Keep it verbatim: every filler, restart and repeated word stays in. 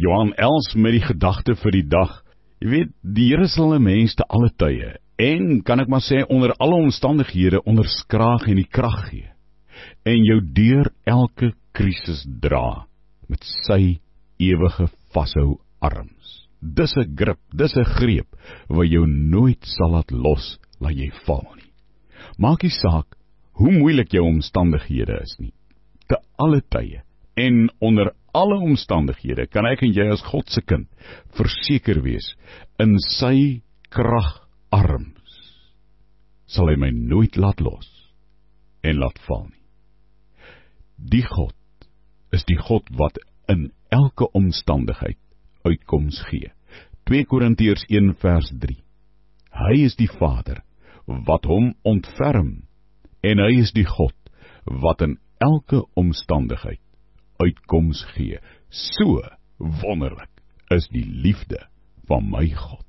Johan Els met die gedagte vir die dag. Jy weet, die Here sal 'n mens te alle tye, en kan ek maar sê, onder alle omstandighede onderskraag en die krag gee, en jou deur elke krisis dra, met sy ewige vashou arms. Dis 'n grip, dis 'n greep, wat jou nooit sal laat los, laat jy val nie. Maak nie saak, hoe moeilik jou omstandighede is nie, te alle tye, en onder alle omstandighede, kan ek en jy as God se kind, verseker wees, in sy kragarms, sal hy my nooit laat los, en laat val nie. Die God, is die God wat in elke omstandigheid uitkoms gee. twee Korintiërs een vers drie. Hy is die Vader, wat hom ontferm, en hy is die God, wat in elke omstandigheid uitkoms gee. So wonderlik is die liefde van my God.